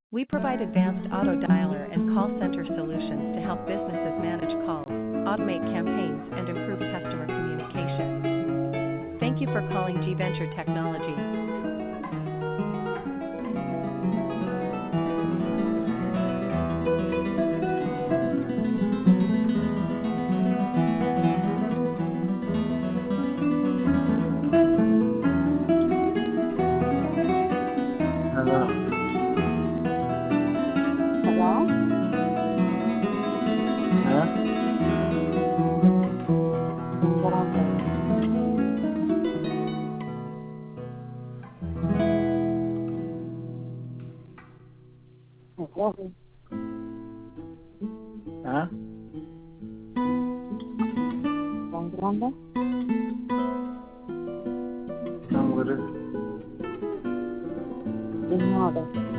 We provide advanced auto dialer and call center solutions to help businesses manage calls, automate campaigns, and improve customer communication. Thank you for calling G Venture Technologies. Hello. Hello? Huh? Grande. Hello? Huh? Con grande? I'm good. Signore.